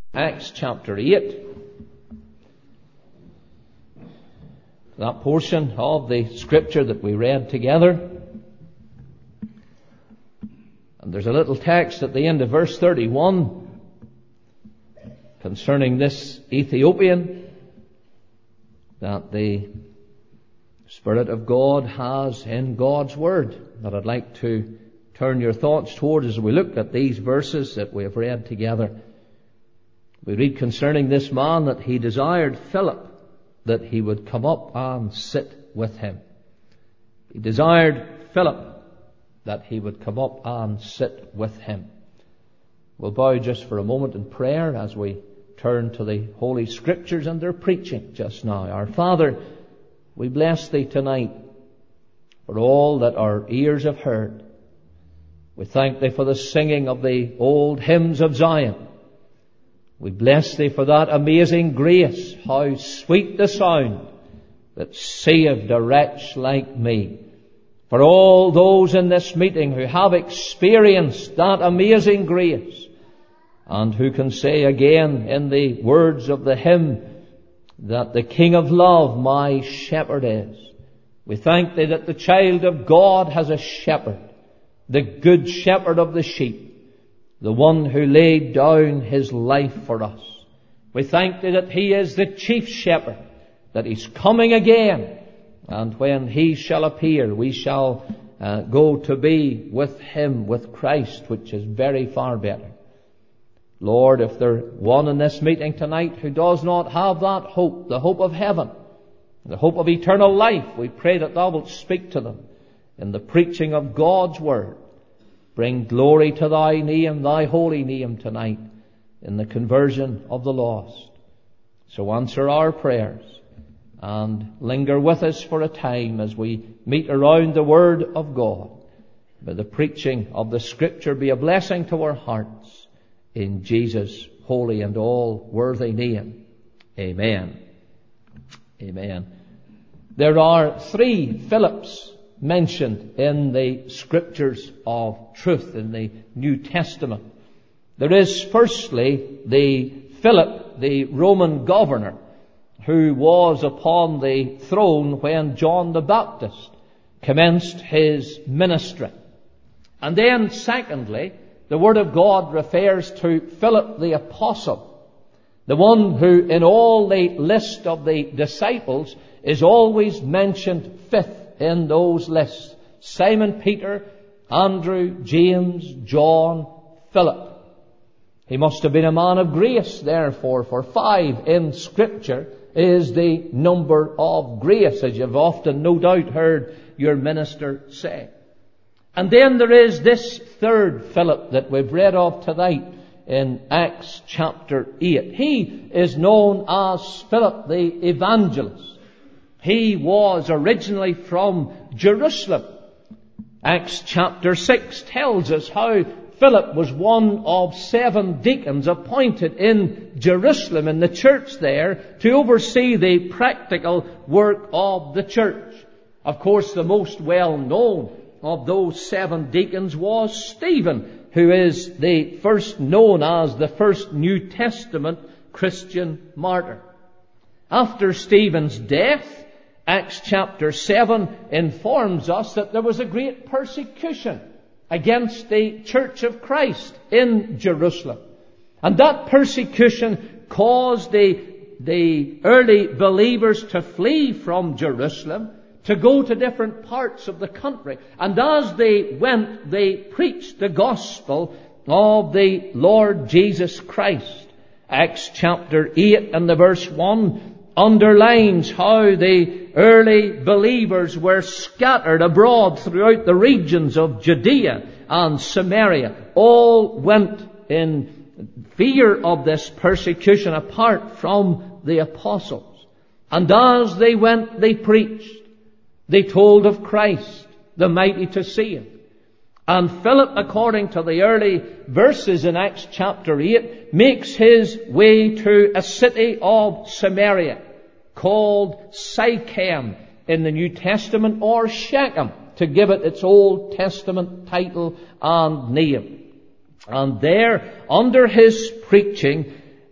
Acts chapter 8. That portion of the scripture that we read together. And there's a little text at the end of verse 31 concerning this Ethiopian that the Spirit of God has in God's Word that I'd like to turn your thoughts toward as we look at these verses that we have read together. We read concerning this man that he desired Philip that he would come up and sit with him. He desired Philip that he would come up and sit with him. We'll bow just for a moment in prayer as we turn to the Holy Scriptures and their preaching just now. Our Father, we bless Thee tonight for all that our ears have heard. We thank Thee for the singing of the old hymns of Zion. We bless Thee for that amazing grace, how sweet the sound that saved a wretch like me. For all those in this meeting who have experienced that amazing grace and who can say again in the words of the hymn that the King of Love my shepherd is. We thank Thee that the child of God has a shepherd, the good shepherd of the sheep, the one who laid down his life for us. We thank Thee that He is the chief shepherd, that He's coming again, and when He shall appear, we shall go to be with Him, with Christ, which is very far better. Lord, if there's one in this meeting tonight who does not have that hope, the hope of heaven, the hope of eternal life, we pray that Thou wilt speak to them in the preaching of God's Word. Bring glory to Thy name, Thy holy name tonight, in the conversion of the lost. So answer our prayers and linger with us for a time as we meet around the Word of God. May the preaching of the Scripture be a blessing to our hearts. In Jesus' holy and all worthy name. Amen. Amen. There are 3 Philips mentioned in the Scriptures of truth in the New Testament. There is firstly the Philip, the Roman governor, who was upon the throne when John the Baptist commenced his ministry. And then secondly, the Word of God refers to Philip the Apostle, the one who in all the list of the disciples is always mentioned 5th in those lists. Simon Peter, Andrew, James, John, Philip. He must have been a man of grace, therefore, for 5 in Scripture is the number of grace, as you've often no doubt heard your minister say. And then there is this 3rd Philip that we've read of tonight in Acts chapter 8. He is known as Philip the Evangelist. He was originally from Jerusalem. Acts chapter 6 tells us how Philip was one of 7 deacons appointed in Jerusalem, in the church there, to oversee the practical work of the church. Of course, the most well known of those 7 deacons was Stephen, who is the first known as the first New Testament Christian martyr. After Stephen's death, Acts chapter 7 informs us that there was a great persecution against the Church of Christ in Jerusalem. And that persecution caused the early believers to flee from Jerusalem, to go to different parts of the country. And as they went, they preached the gospel of the Lord Jesus Christ. Acts chapter 8 and the verse 1 underlines how the early believers were scattered abroad throughout the regions of Judea and Samaria. All went in fear of this persecution apart from the apostles. And as they went, they preached. They told of Christ, the mighty to save. And Philip, according to the early verses in Acts chapter 8, makes his way to a city of Samaria called Sychem in the New Testament, or Shechem, to give it its Old Testament title and name. And there, under his preaching,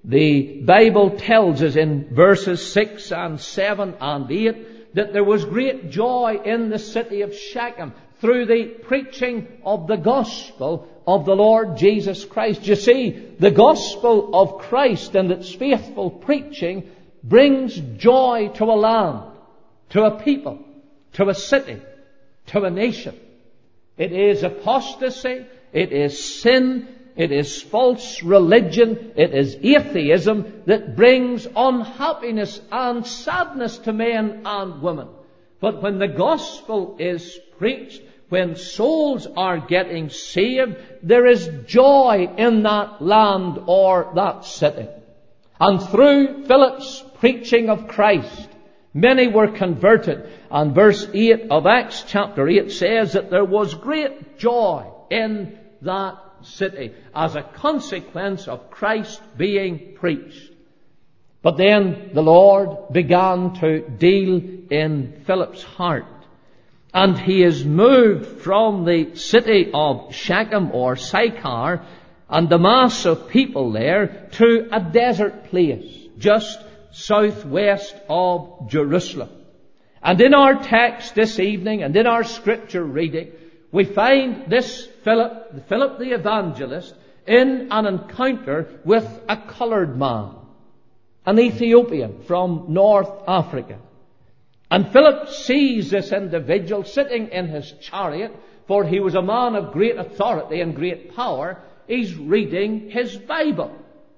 The Bible tells us in verses 6 and 7 and 8 that there was great joy in the city of Shechem through the preaching of the gospel of the Lord Jesus Christ. You see, the gospel of Christ and its faithful preaching brings joy to a land, to a people, to a city, to a nation. It is apostasy, it is sin, it is false religion, it is atheism that brings unhappiness and sadness to men and women. But when the gospel is preached, when souls are getting saved, there is joy in that land or that city. And through Philip's preaching of Christ, many were converted. And verse 8 of Acts chapter 8 says that there was great joy in that city as a consequence of Christ being preached. But then the Lord began to deal in Philip's heart. And he is moved from the city of Shechem or Sychar and the mass of people there to a desert place just southwest of Jerusalem. And in our text this evening and in our scripture reading, we find this Philip the evangelist, in an encounter with a coloured man, an Ethiopian from North Africa. And Philip sees this individual sitting in his chariot, for he was a man of great authority and great power. He's reading his Bible.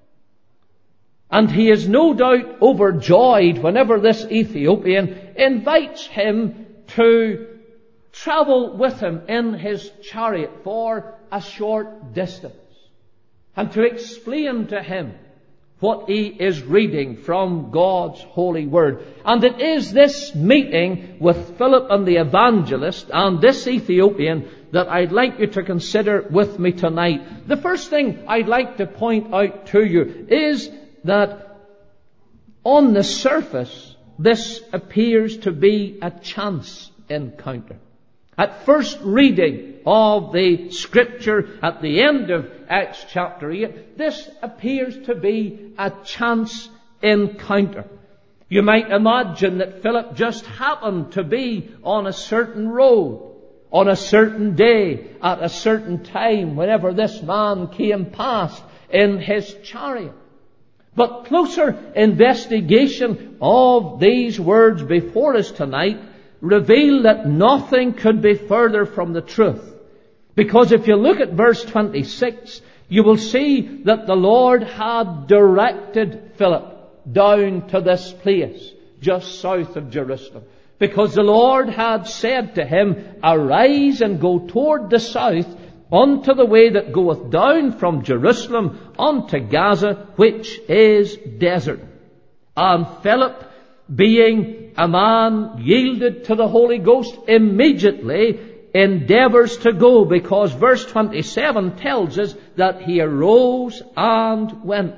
And he is no doubt overjoyed whenever this Ethiopian invites him to travel with him in his chariot for a short distance and to explain to him what he is reading from God's holy word. And it is this meeting with Philip and the evangelist and this Ethiopian that I'd like you to consider with me tonight. The first thing I'd like to point out to you is that on the surface, this appears to be a chance encounter. At first reading of the scripture at the end of Acts chapter 8, this appears to be a chance encounter. You might imagine that Philip just happened to be on a certain road, on a certain day, at a certain time, whenever this man came past in his chariot. But closer investigation of these words before us tonight reveal that nothing could be further from the truth. Because if you look at verse 26, you will see that the Lord had directed Philip down to this place just south of Jerusalem. Because the Lord had said to him, "Arise and go toward the south unto the way that goeth down from Jerusalem unto Gaza, which is desert." And Philip, being a man yielded to the Holy Ghost, immediately endeavours to go, because verse 27 tells us that he arose and went.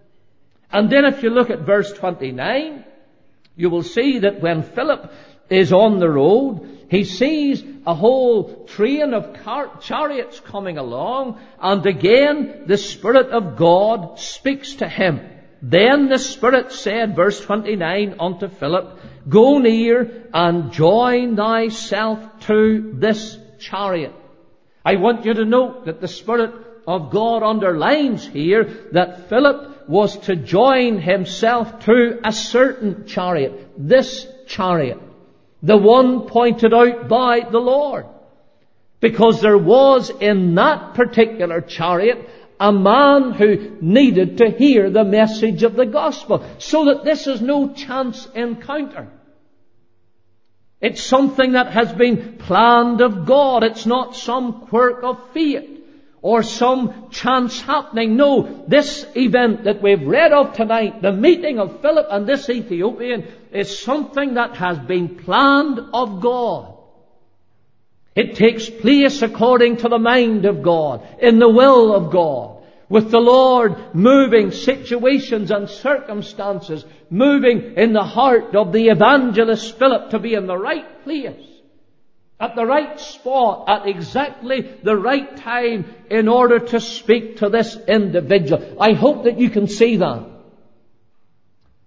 And then if you look at verse 29, you will see that when Philip is on the road, he sees a whole train of chariots coming along, and again the Spirit of God speaks to him. Then the Spirit said, verse 29, unto Philip, "Go near and join thyself to this chariot." I want you to note that the Spirit of God underlines here that Philip was to join himself to a certain chariot, this chariot, the one pointed out by the Lord. Because there was in that particular chariot a man who needed to hear the message of the gospel, so that this is no chance encounter. It's something that has been planned of God. It's not some quirk of fate or some chance happening. No, this event that we've read of tonight, the meeting of Philip and this Ethiopian, is something that has been planned of God. It takes place according to the mind of God, in the will of God, with the Lord moving situations and circumstances, moving in the heart of the evangelist Philip to be in the right place, at the right spot, at exactly the right time, in order to speak to this individual. I hope that you can see that.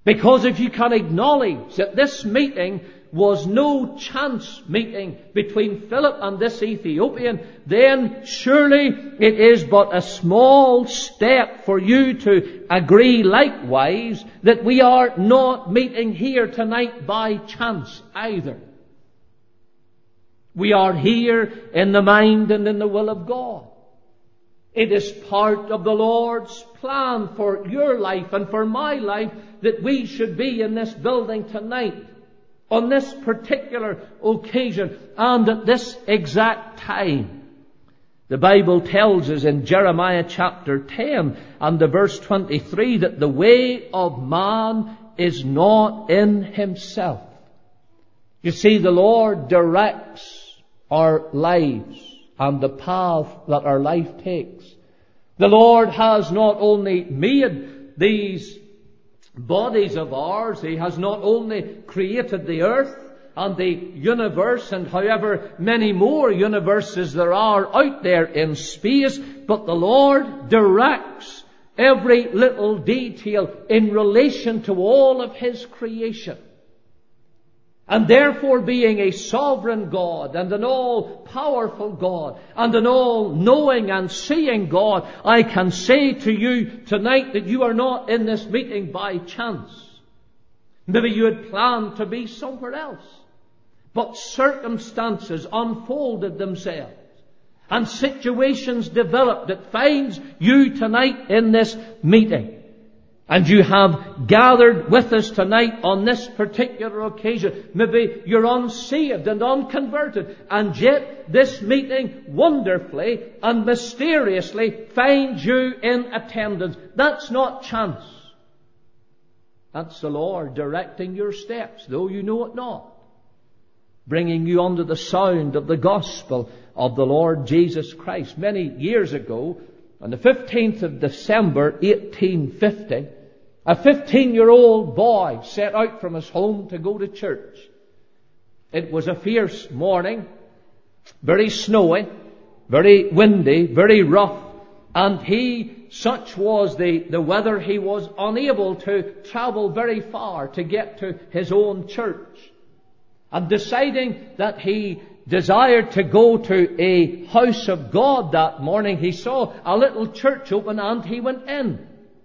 Because if you can acknowledge that this meeting was no chance meeting between Philip and this Ethiopian, then surely it is but a small step for you to agree likewise that we are not meeting here tonight by chance either. We are here in the mind and in the will of God. It is part of the Lord's plan for your life and for my life that we should be in this building tonight, on this particular occasion, and at this exact time. The Bible tells us in Jeremiah chapter 10 and the verse 23 that the way of man is not in himself. You see, the Lord directs our lives and the path that our life takes. The Lord has not only made these bodies of ours, He has not only created the earth and the universe and however many more universes there are out there in space, but the Lord directs every little detail in relation to all of His creation. And therefore, being a sovereign God and an all-powerful God and an all-knowing and seeing God, I can say to you tonight that you are not in this meeting by chance. Maybe you had planned to be somewhere else, but circumstances unfolded themselves and situations developed that finds you tonight in this meeting. And you have gathered with us tonight on this particular occasion. Maybe you're unsaved and unconverted, and yet this meeting wonderfully and mysteriously finds you in attendance. That's not chance. That's the Lord directing your steps, though you know it not. Bringing you under the sound of the gospel of the Lord Jesus Christ. Many years ago, on the 15th of December, 1850, a 15-year-old boy set out from his home to go to church. It was a fierce morning, very snowy, very windy, very rough, and such was the weather, he was unable to travel very far to get to his own church. And deciding that he desired to go to a house of God that morning, he saw a little church open and he went in.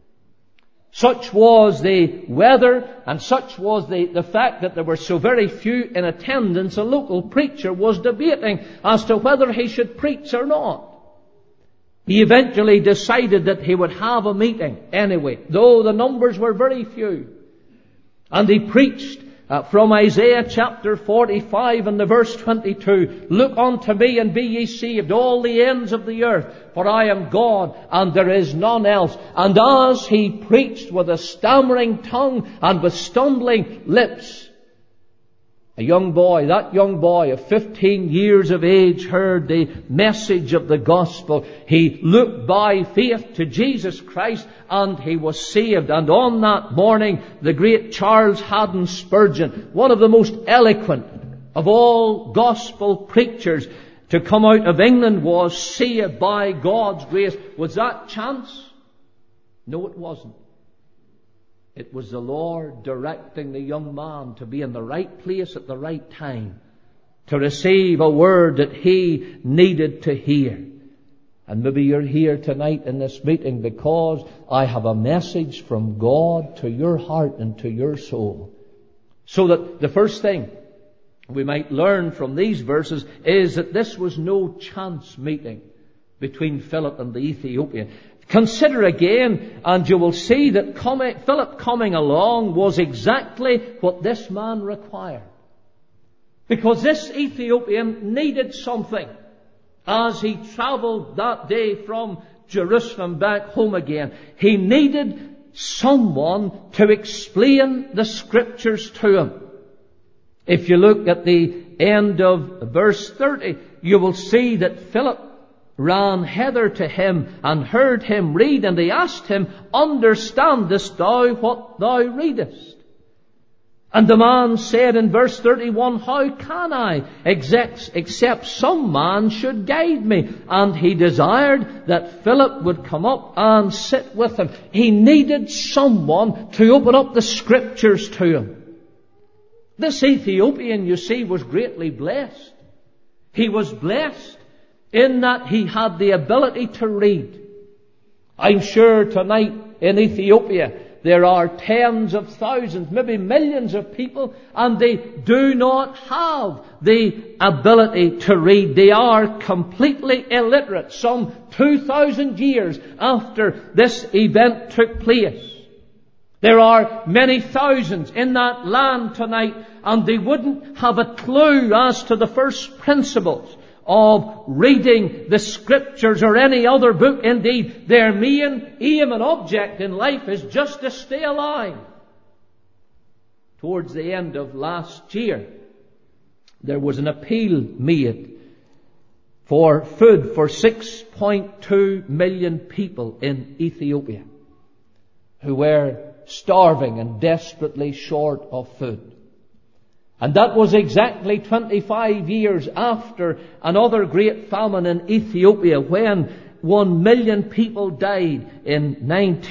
Such was the weather and such was the fact that there were so very few in attendance, a local preacher was debating as to whether he should preach or not. He eventually decided that he would have a meeting anyway, though the numbers were very few. And he preached from Isaiah chapter 45 and the verse 22, "Look unto me and be ye saved, all the ends of the earth, for I am God and there is none else." And as he preached with a stammering tongue and with stumbling lips, that young boy of 15 years of age heard the message of the gospel. He looked by faith to Jesus Christ and he was saved. And on that morning, the great Charles Haddon Spurgeon, one of the most eloquent of all gospel preachers to come out of England, was saved by God's grace. Was that chance? No, it wasn't. It was the Lord directing the young man to be in the right place at the right time, to receive a word that he needed to hear. And maybe you're here tonight in this meeting because I have a message from God to your heart and to your soul. So that the first thing we might learn from these verses is that this was no chance meeting between Philip and the Ethiopian. Consider again, and you will see that Philip coming along was exactly what this man required. Because this Ethiopian needed something as he travelled that day from Jerusalem back home again. He needed someone to explain the Scriptures to him. If you look at the end of verse 30, you will see that Philip ran hither to him and heard him read, and he asked him, "Understandest thou what thou readest?" And the man said in verse 31, how can I, except some man should guide me? And he desired that Philip would come up and sit with him. He needed someone to open up the Scriptures to him. This Ethiopian, you see, was greatly blessed. He was blessed in that he had the ability to read. I'm sure tonight in Ethiopia there are tens of thousands, maybe millions of people, and they do not have the ability to read. They are completely illiterate some 2,000 years after this event took place. There are many thousands in that land tonight, and they wouldn't have a clue as to the first principles of reading the Scriptures or any other book. Indeed, their main aim and object in life is just to stay alive. Towards the end of last year, there was an appeal made for food for 6.2 million people in Ethiopia who were starving and desperately short of food. And that was exactly 25 years after another great famine in Ethiopia, when 1 million people died in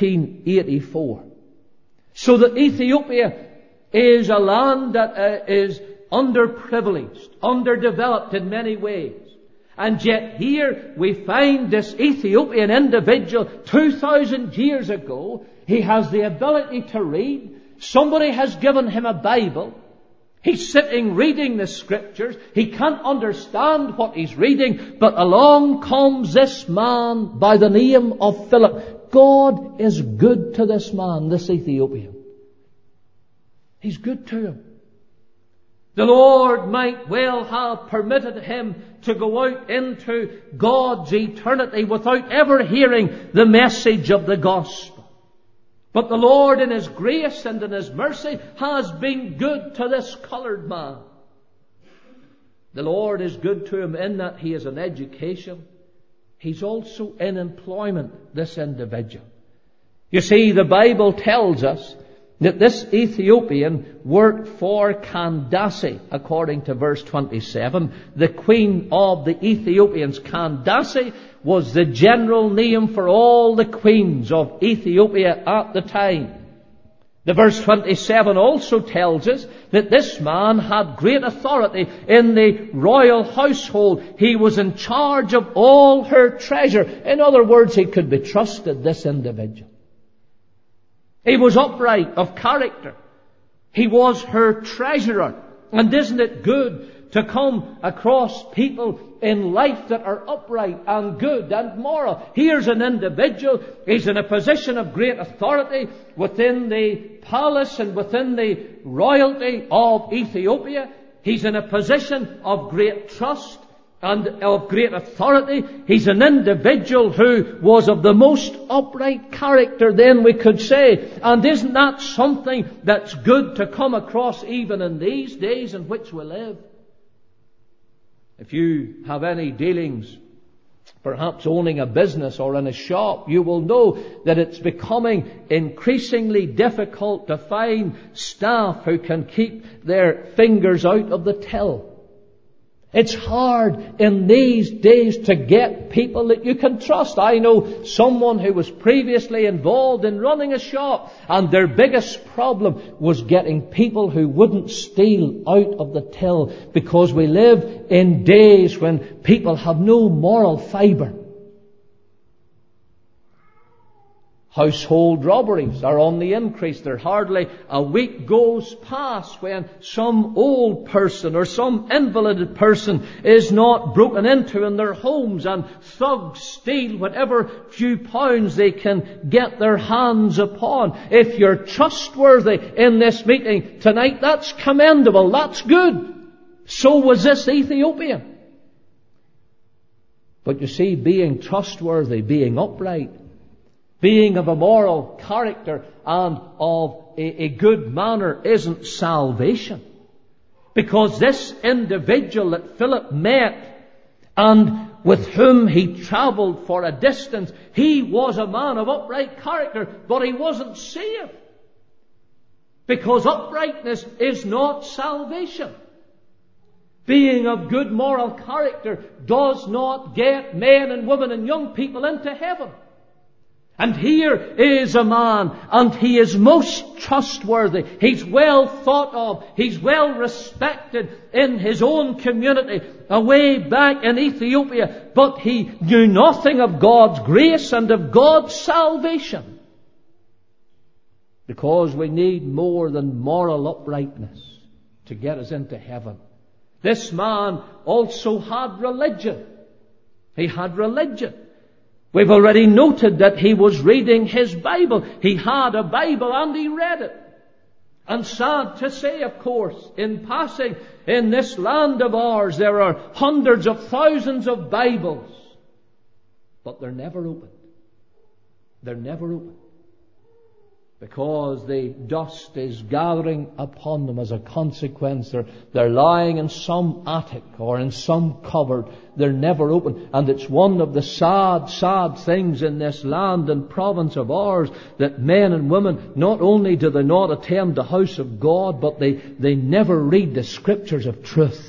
1984. So that Ethiopia is a land that is underprivileged, underdeveloped in many ways. And yet here we find this Ethiopian individual 2,000 years ago. He has the ability to read. Somebody has given him a Bible. He's sitting reading the Scriptures. He can't understand what he's reading. But along comes this man by the name of Philip. God is good to this man, this Ethiopian. He's good to him. The Lord might well have permitted him to go out into God's eternity without ever hearing the message of the gospel. But the Lord in His grace and in His mercy has been good to this coloured man. The Lord is good to him in that he has an education. He's also in employment, this individual. You see, the Bible tells us that this Ethiopian worked for Candace, according to verse 27. The queen of the Ethiopians, Candace, was the general name for all the queens of Ethiopia at the time. The verse 27 also tells us that this man had great authority in the royal household. He was in charge of all her treasure. In other words, he could be trusted, this individual. He was upright of character. He was her treasurer. And isn't it good to come across people in life that are upright and good and moral? Here's an individual. He's in a position of great authority within the palace and within the royalty of Ethiopia. He's in a position of great trust and of great authority. He's an individual who was of the most upright character, then we could say. And isn't that something that's good to come across even in these days in which we live? If you have any dealings, perhaps owning a business or in a shop, you will know that it's becoming increasingly difficult to find staff who can keep their fingers out of the till. It's hard in these days to get people that you can trust. I know someone who was previously involved in running a shop, and their biggest problem was getting people who wouldn't steal out of the till, because we live in days when people have no moral fibre. Household robberies are on the increase. There hardly a week goes past when some old person or some invalided person is not broken into in their homes, and thugs steal whatever few pounds they can get their hands upon. If you're trustworthy in this meeting tonight, that's commendable. That's good. So was this Ethiopian. But you see, being trustworthy, being upright, being of a moral character and of a good manner isn't salvation. Because this individual that Philip met and with whom he travelled for a distance, he was a man of upright character, but he wasn't saved. Because uprightness is not salvation. Being of good moral character does not get men and women and young people into heaven. And here is a man, and he is most trustworthy. He's well thought of. He's well respected in his own community, away back in Ethiopia. But he knew nothing of God's grace and of God's salvation. Because we need more than moral uprightness to get us into heaven. This man also had religion. He had religion. We've already noted that he was reading his Bible. He had a Bible and he read it. And sad to say, of course, in passing, in this land of ours, there are hundreds of thousands of Bibles. But they're never opened. They're never opened. Because the dust is gathering upon them as a consequence. They're lying in some attic or in some cupboard. They're never open. And it's one of the sad, sad things in this land and province of ours that men and women, not only do they not attend the house of God, but they never read the scriptures of truth.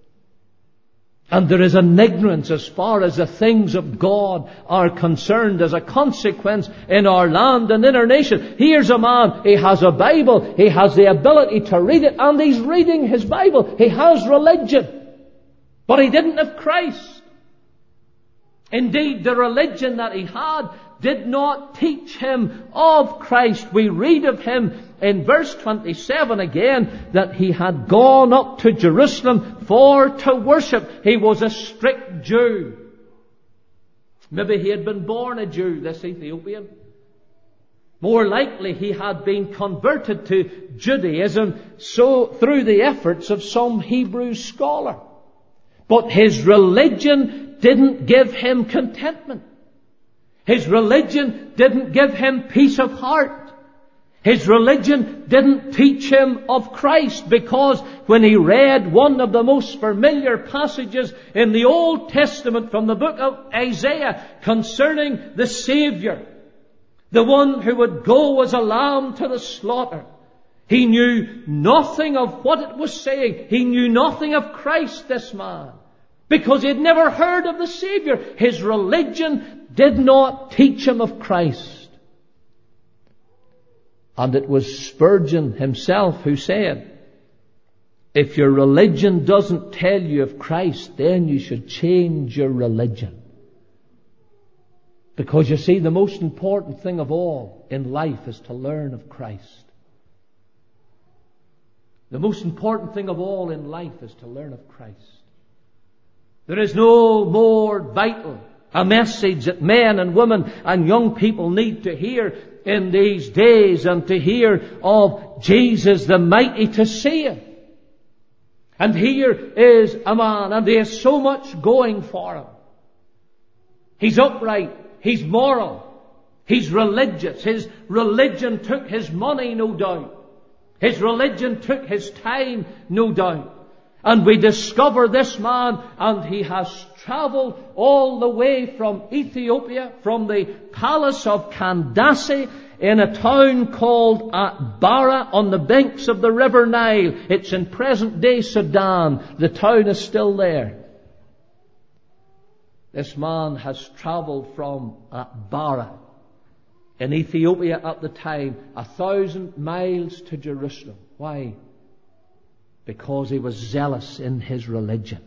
And there is an ignorance as far as the things of God are concerned as a consequence in our land and in our nation. Here's a man, he has a Bible, he has the ability to read it, and he's reading his Bible. He has religion. But he didn't have Christ. Indeed, the religion that he had did not teach him of Christ. We read of him in verse 27 again that he had gone up to Jerusalem for to worship. He was a strict Jew. Maybe he had been born a Jew, this Ethiopian. More likely he had been converted to Judaism so through the efforts of some Hebrew scholar. But his religion didn't give him contentment. His religion didn't give him peace of heart. His religion didn't teach him of Christ, because when he read one of the most familiar passages in the Old Testament from the book of Isaiah concerning the Savior, the one who would go as a lamb to the slaughter, he knew nothing of what it was saying. He knew nothing of Christ, this man, because he had never heard of the Savior. His religion did not teach him of Christ. And it was Spurgeon himself who said, if your religion doesn't tell you of Christ, then you should change your religion. Because you see, the most important thing of all in life is to learn of Christ. The most important thing of all in life is to learn of Christ. There is no more vital a message that men and women and young people need to hear in these days, and to hear of Jesus the mighty to save. And here is a man, and there is so much going for him. He's upright, he's moral, he's religious. His religion took his money, no doubt. His religion took his time, no doubt. And we discover this man, and he has travelled all the way from Ethiopia, from the palace of Candace, in a town called Atbara on the banks of the River Nile. It's in present-day Sudan. The town is still there. This man has travelled from Atbara in Ethiopia at the time 1,000 miles to Jerusalem. Why? Because he was zealous in his religion.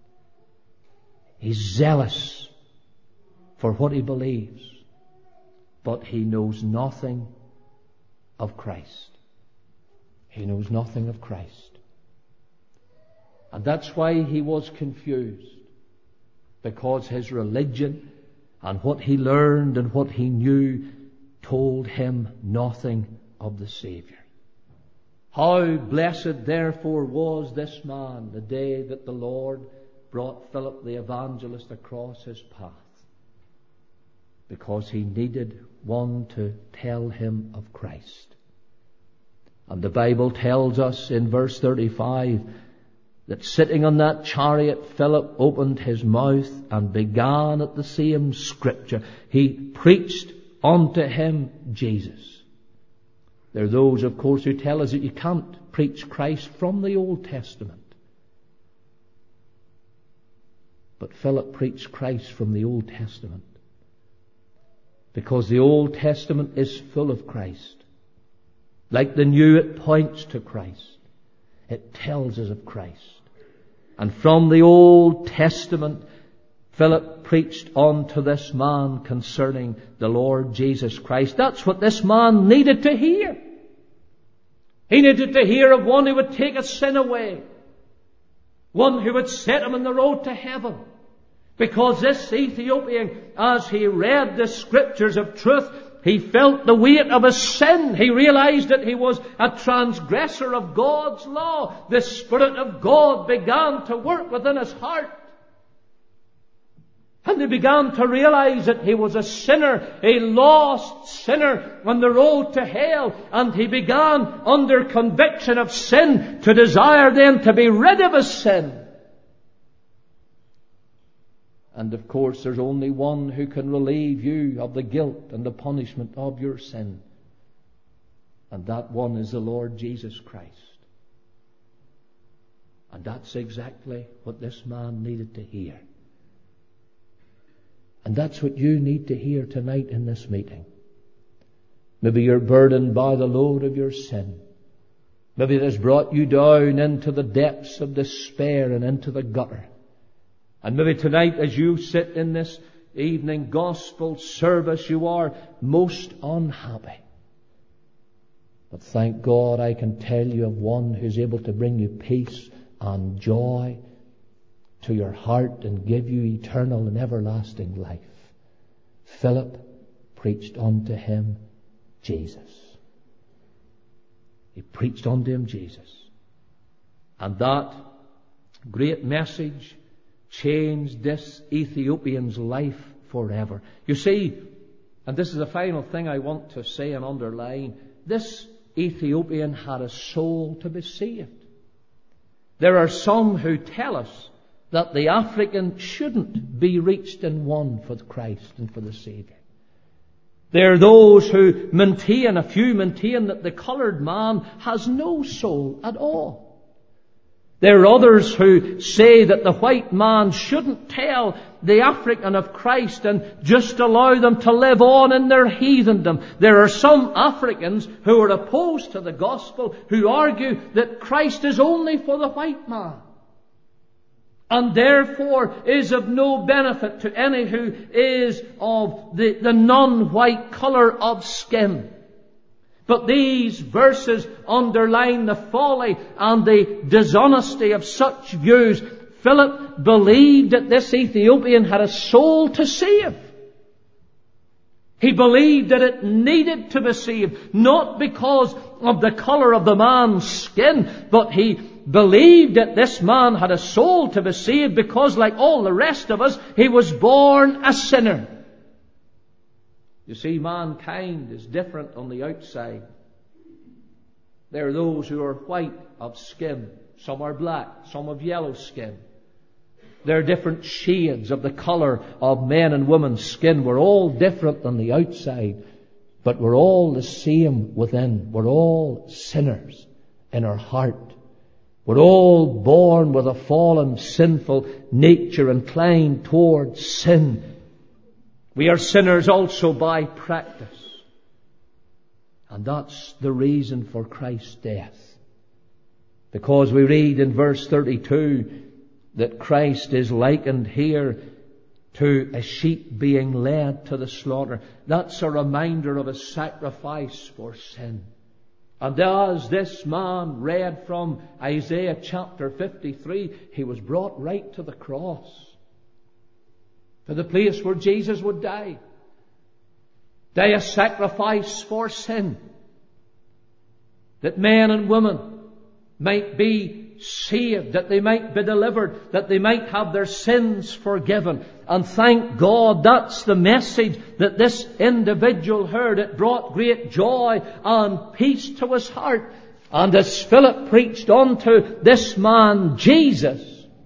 He's zealous for what he believes. But he knows nothing of Christ. He knows nothing of Christ. And that's why he was confused. Because his religion and what he learned and what he knew told him nothing of the Savior. How blessed therefore was this man the day that the Lord brought Philip the evangelist across his path. Because he needed one to tell him of Christ. And the Bible tells us in verse 35 that sitting on that chariot, Philip opened his mouth and began at the same scripture. He preached unto him Jesus. There are those, of course, who tell us that you can't preach Christ from the Old Testament. But Philip preached Christ from the Old Testament, because the Old Testament is full of Christ. Like the New, it points to Christ. It tells us of Christ. And from the Old Testament, Philip preached unto this man concerning the Lord Jesus Christ. That's what this man needed to hear. He needed to hear of one who would take his sin away. One who would set him on the road to heaven. Because this Ethiopian, as he read the Scriptures of truth, he felt the weight of his sin. He realized that he was a transgressor of God's law. The Spirit of God began to work within his heart. And he began to realize that he was a sinner, a lost sinner on the road to hell. And he began, under conviction of sin, to desire then to be rid of his sin. And of course, there's only one who can relieve you of the guilt and the punishment of your sin. And that one is the Lord Jesus Christ. And that's exactly what this man needed to hear. And that's what you need to hear tonight in this meeting. Maybe you're burdened by the load of your sin. Maybe it has brought you down into the depths of despair and into the gutter. And maybe tonight, as you sit in this evening gospel service, you are most unhappy. But thank God, I can tell you of one who's able to bring you peace and joy to your heart and give you eternal and everlasting life. Philip preached unto him Jesus. He preached unto him Jesus. And that great message changed this Ethiopian's life forever. You see, and this is the final thing I want to say and underline, this Ethiopian had a soul to be saved. There are some who tell us that the African shouldn't be reached and won for Christ and for the Saviour. There are those who maintain, a few maintain, that the coloured man has no soul at all. There are others who say that the white man shouldn't tell the African of Christ and just allow them to live on in their heathendom. There are some Africans who are opposed to the gospel who argue that Christ is only for the white man, and therefore is of no benefit to any who is of the non-white colour of skin. But these verses underline the folly and the dishonesty of such views. Philip believed that this Ethiopian had a soul to save. He believed that it needed to be saved, not because of the colour of the man's skin, but he believed that this man had a soul to be saved because, like all the rest of us, he was born a sinner. You see, mankind is different on the outside. There are those who are white of skin. Some are black. Some have yellow skin. There are different shades of the colour of men and women's skin. We're all different on the outside, but we're all the same within. We're all sinners in our heart. We're all born with a fallen, sinful nature inclined towards sin. We are sinners also by practice. And that's the reason for Christ's death. Because we read in verse 32 that Christ is likened here to a sheep being led to the slaughter. That's a reminder of a sacrifice for sin. And as this man read from Isaiah chapter 53, he was brought right to the cross, to the place where Jesus would die. Die a sacrifice for sin, that men and women might be saved, that they might be delivered, that they might have their sins forgiven. And thank God, that's the message that this individual heard. It brought great joy and peace to his heart. And as Philip preached unto this man Jesus,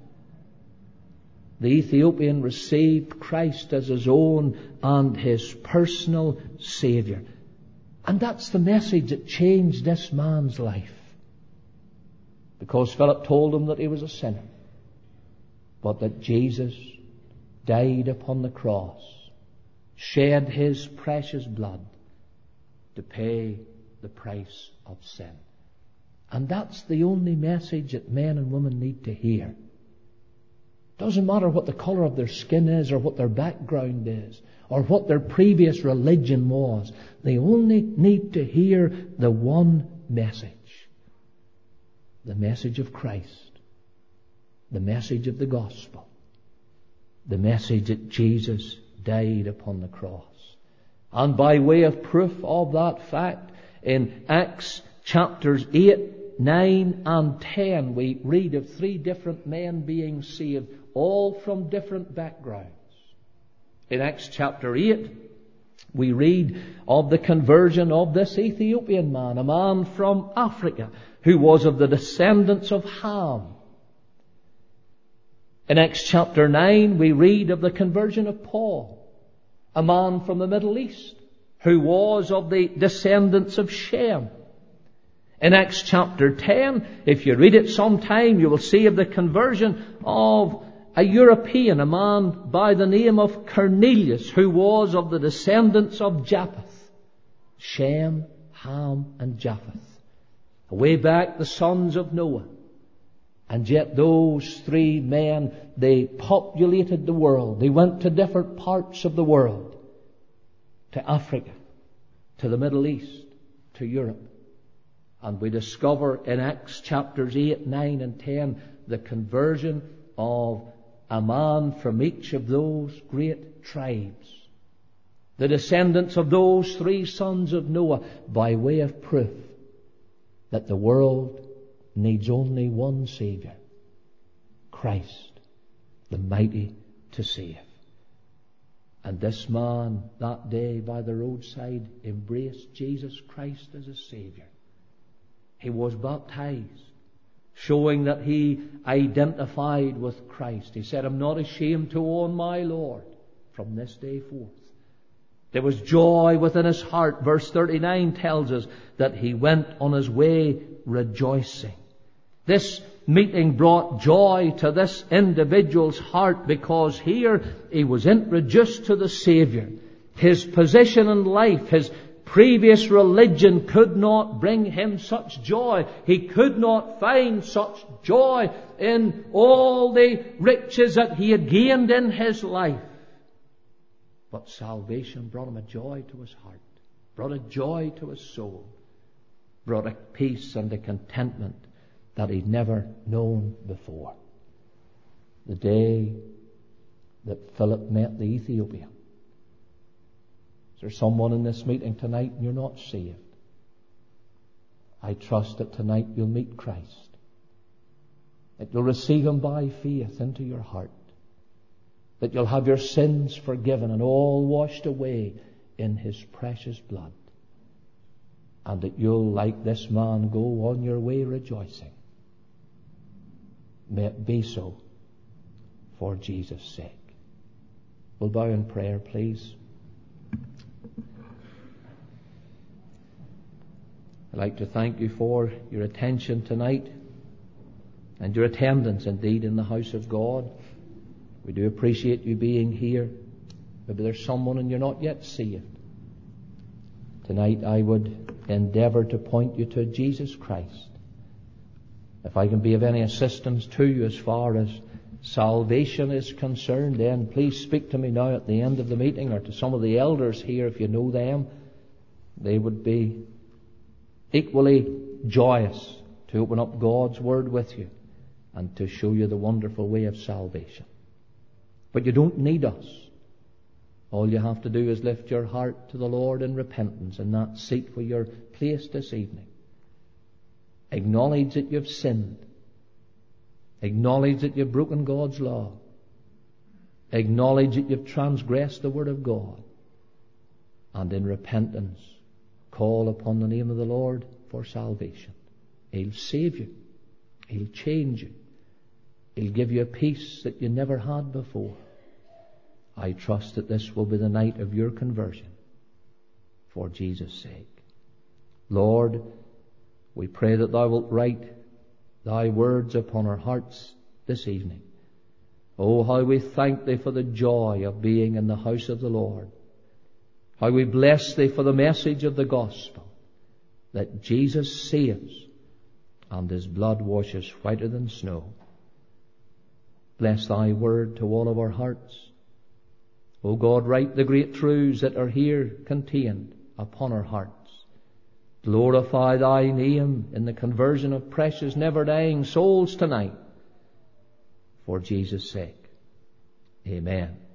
the Ethiopian received Christ as his own and his personal Saviour. And that's the message that changed this man's life. Because Philip told him that he was a sinner, but that Jesus died upon the cross, shed his precious blood to pay the price of sin. And that's the only message that men and women need to hear. Doesn't matter what the colour of their skin is, or what their background is, or what their previous religion was. They only need to hear the one message. The message of Christ. The message of the gospel. The message that Jesus died upon the cross. And by way of proof of that fact, in Acts chapters 8, 9 and 10, we read of 3 different men being saved, all from different backgrounds. In Acts chapter 8, we read of the conversion of this Ethiopian man, a man from Africa, who was of the descendants of Ham. In Acts chapter 9, we read of the conversion of Paul, a man from the Middle East, who was of the descendants of Shem. In Acts chapter 10, if you read it sometime, you will see of the conversion of a European, a man by the name of Cornelius, who was of the descendants of Japheth. Shem, Ham and Japheth. Way back the sons of Noah. And yet those 3 men, they populated the world. They went to different parts of the world. To Africa, to the Middle East, to Europe. And we discover in Acts chapters 8, 9 and 10 the conversion of a man from each of those great tribes. The descendants of those 3 sons of Noah, by way of proof that the world needs only one Saviour. Christ, the mighty to save. And this man that day by the roadside embraced Jesus Christ as his Saviour. He was baptized, showing that he identified with Christ. He said, I'm not ashamed to own my Lord from this day forth. There was joy within his heart. Verse 39 tells us that he went on his way rejoicing. This meeting brought joy to this individual's heart because here he was introduced to the Saviour. His position in life, his previous religion could not bring him such joy. He could not find such joy in all the riches that he had gained in his life. But salvation brought him a joy to his heart, brought a joy to his soul, brought a peace and a contentment that he'd never known before. The day that Philip met the Ethiopian. Is there someone in this meeting tonight and you're not saved? I trust that tonight you'll meet Christ, that you'll receive Him by faith into your heart, that you'll have your sins forgiven and all washed away in His precious blood, and that you'll, like this man, go on your way rejoicing. May it be so for Jesus' sake. We'll bow in prayer, please. I'd like to thank you for your attention tonight and your attendance indeed in the house of God. We do appreciate you being here. Maybe there's someone and you're not yet saved. Tonight I would endeavour to point you to Jesus Christ. If I can be of any assistance to you as far as salvation is concerned, then please speak to me now at the end of the meeting, or to some of the elders here if you know them. They would be equally joyous to open up God's Word with you and to show you the wonderful way of salvation. But you don't need us. All you have to do is lift your heart to the Lord in repentance in that seat where you're placed this evening. Acknowledge that you've sinned. Acknowledge that you've broken God's law. Acknowledge that you've transgressed the Word of God. And in repentance, call upon the name of the Lord for salvation. He'll save you. He'll change you. He'll give you a peace that you never had before. I trust that this will be the night of your conversion for Jesus' sake. Lord, we pray that Thou wilt write Thy words upon our hearts this evening. Oh, how we thank Thee for the joy of being in the house of the Lord. How we bless Thee for the message of the gospel, that Jesus saves and His blood washes whiter than snow. Bless Thy word to all of our hearts. O God, write the great truths that are here contained upon our hearts. Glorify Thy name in the conversion of precious, never-dying souls tonight. For Jesus' sake. Amen.